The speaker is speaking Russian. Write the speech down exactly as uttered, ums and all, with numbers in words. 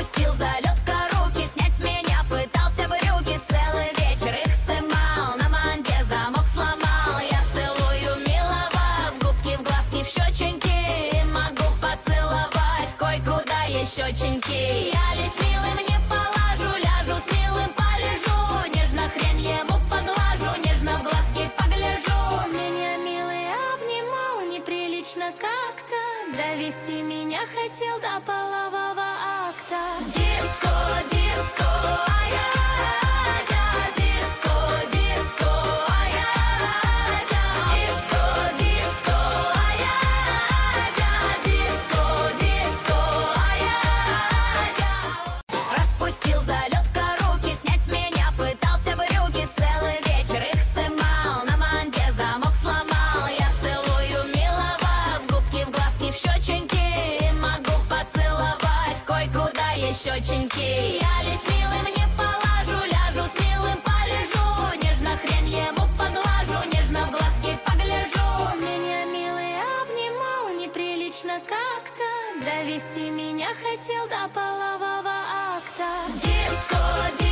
Распустил залетка руки, снять с меня пытался брюки. Целый вечер их сымал, на манде замок сломал. Я целую милого, в губки, в глазки, в щеченьки. Могу поцеловать кое-куда еще щеченьки. Я ли с милым не полажу, ляжу с милым полежу. Нежно хрень ему поглажу, нежно в глазки погляжу. Меня милый обнимал неприлично как-то, довести меня хотел до полового акта. Диско, диско, ай-я, диско, диско, ай-я, диско, диско, ай-я, диско, диско, ай-я. Распустил залетка руки, снять с меня пытался брюки. Целый вечер их сымал, на манде замок сломал. Я целую милого, в губки, в глазки, в щеченьки. Могу поцеловать кое-куда еще щеченьки. Я ли с милым не полажу, ляжу с милым полежу. Нежно хрень ему поглажу, нежно в глазки погляжу. Меня милый обнимал неприлично как-то, довести меня хотел до полового акта. Диско, диско.